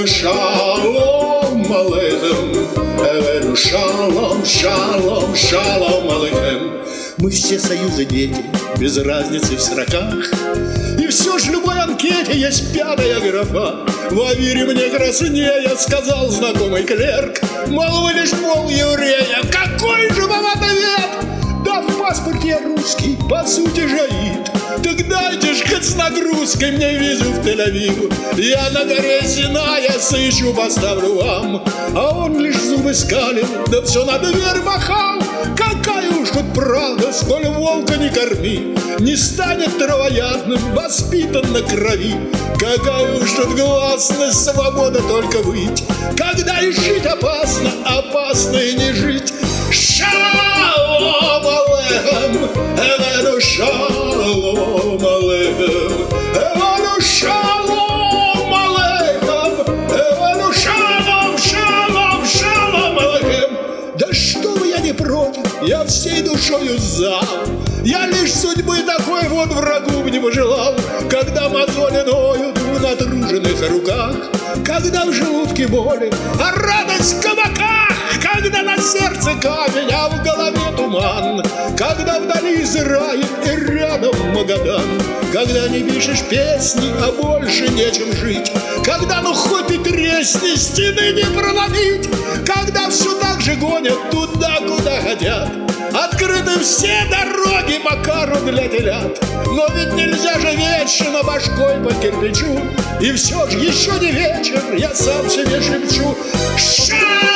Эвену шалом алейхем, Эвену шалом, шалом, шалом алейхем. Мы все союза дети, без разницы в сроках, и все ж в любой анкете есть пятая графа. В Авире мне краснее, сказал знакомый клерк, мол, вы лишь пол еврея. Какой же вам ответ? Да в паспорте я русский, по сути жаид. Так дайте ж хоть с нагрузкой мне визу в Тель-Авив. Я на горе Синая сыщу, поставлю вам. А он лишь зубы скалил, да все на дверь махал. Какая уж тут правда, сколь волка не корми, не станет травоядным, воспитан на крови. Какая уж тут гласность, свобода только выть, когда и жить опасно, опасно и не жить. Шалом алейхем, эвену шалом алейхем, эвену шалом алейхем, эвену шалом, шалом, шалом алейхем. Да что вы, я не против, я всей душою за. Я лишь судьбы такой вот врагу не пожелал, когда мозоли ноют в натруженных руках, когда в желудке боли, а радость в кабаках, когда на сердце камень, а в голове туман, когда вдали Израиль и рядом Магадан, когда не пишешь песни, а больше нечем жить, когда ну хоть и тресни, стены не проломить, когда все так же гонят туда, куда хотят. Открыты все дороги Макару для телят. Но ведь нельзя же вечно башкой по кирпичу. И все ж еще не вечер, я сам себе шепчу: